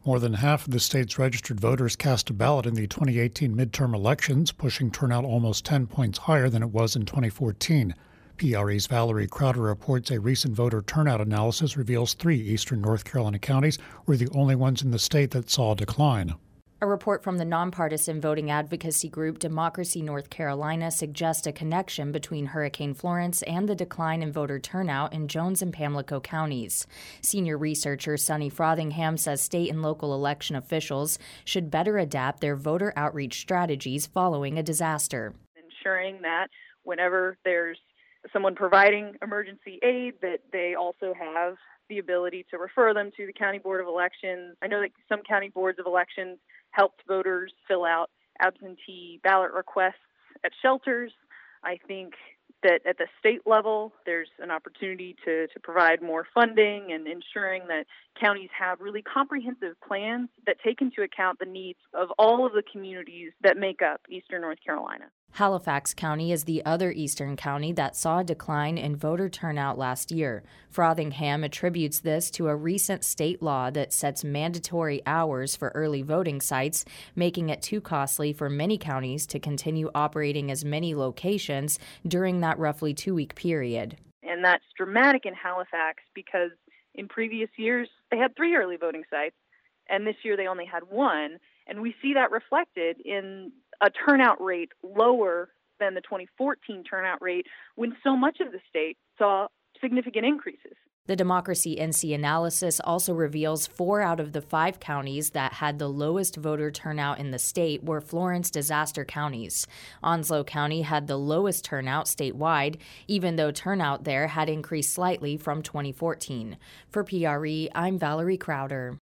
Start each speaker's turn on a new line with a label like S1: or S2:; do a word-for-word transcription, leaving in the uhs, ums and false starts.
S1: More than half of the state's registered voters cast a ballot in the twenty eighteen midterm elections, pushing turnout almost ten points higher than it was in twenty fourteen. P R E's Valerie Crowder reports a recent voter turnout analysis reveals three eastern North Carolina counties were the only ones in the state that saw a decline.
S2: A report from the nonpartisan voting advocacy group Democracy North Carolina suggests a connection between Hurricane Florence and the decline in voter turnout in Jones and Pamlico counties. Senior researcher Sonny Frothingham says state and local election officials should better adapt their voter outreach strategies following a disaster.
S3: Ensuring that whenever there's someone providing emergency aid, that they also have the ability to refer them to the County Board of Elections. I know that some county boards of elections helped voters fill out absentee ballot requests at shelters. I think that at the state level, there's an opportunity to, to provide more funding and ensuring that counties have really comprehensive plans that take into account the needs of all of the communities that make up eastern North Carolina.
S2: Halifax County is the other eastern county that saw a decline in voter turnout last year. Frothingham attributes this to a recent state law that sets mandatory hours for early voting sites, making it too costly for many counties to continue operating as many locations during that roughly two-week period.
S3: And that's dramatic in Halifax because in previous years they had three early voting sites, and this year they only had one. And we see that reflected in a turnout rate lower than the twenty fourteen turnout rate when so much of the state saw significant increases.
S2: The Democracy N C analysis also reveals four out of the five counties that had the lowest voter turnout in the state were Florence disaster counties. Onslow County had the lowest turnout statewide, even though turnout there had increased slightly from twenty fourteen. For P R E, I'm Valerie Crowder.